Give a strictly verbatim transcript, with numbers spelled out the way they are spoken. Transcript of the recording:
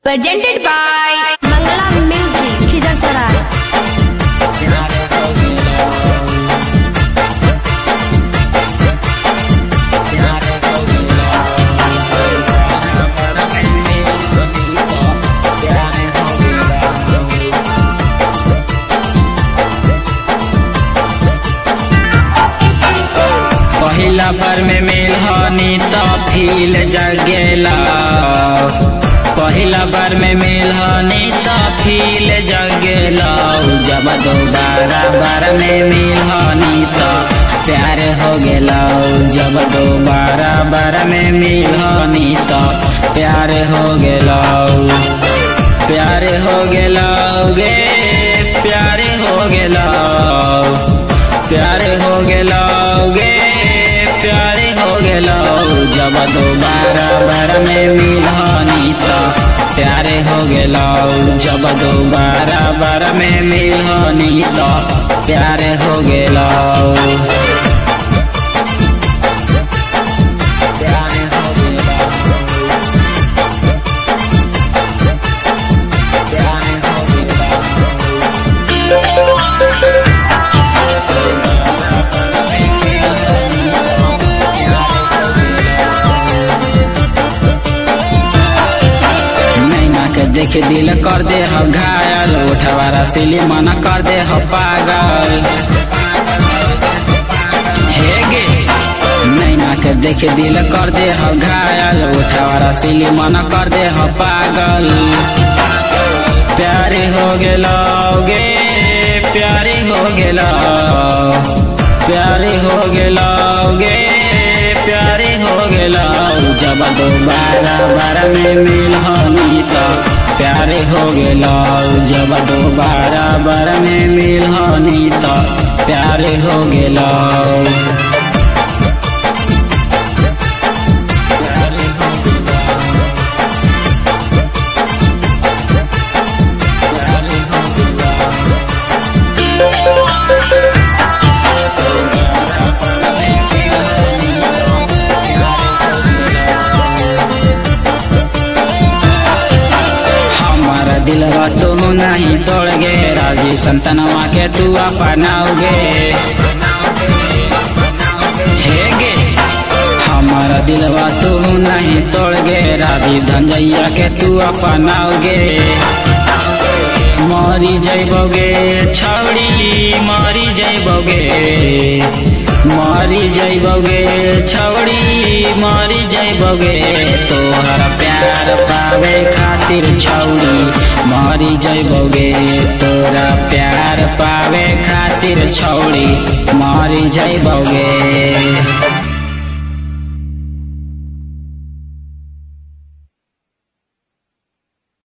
Presented by Mangala Music, Khizar पहिला बार में मिल हनी तो फील जगेला। पहिला बार में मिल हनी तो फील जगेला। जब दोबारा बार में मिल हनी तो प्यार हो गेला। जब दोबारा बार में मिल हनी तो प्यार हो गेला। प्यार हो गेला गे प्यार हो गेला। प्यार हो गेला गे प्यार हो गेला। जब दोबारा बार में मिलनी तो प्यार हो गेला। जब दोबारा बार में मिलनी तो प्यार हो गेला। प्यार हो गेला। प्यार हो गेला। देख दिल कर दे हो घायल। उठवारा सिली मन कर दे हो पागल। हे गे नैना के देख दिल कर दे हो घायल। उठवारा सिली मन कर दे हो पागल। प्यारे हो गेला गे प्यारे हो गेला। प्यारे हो गेला गे प्यारे हो गेला। जब दोबारा बार में मिलनी तो प्यारे हो गेला। जब दोबारा बार में मिलनी तो प्यारे हो गेला। प्यारे हो गेला। प्यारे हो गेला। दिलवा तू नहीं तोड़ गे राजी संतनवा के तू अपनाओगे। हे गे हमारा दिलवा तू नहीं तोड़ गे राजी धंजैया के तू अपनाओगे। मरी जैबोगे छौड़ी मरी जैबोगे। मरी जैबोगे छौड़ी मरी जैबोगे। तोहरा प्यार पावे खातिर छौड़ी मरी जैबोगे। तोरा प्यार पावे खातिर छौड़ी मरी जैबोगे।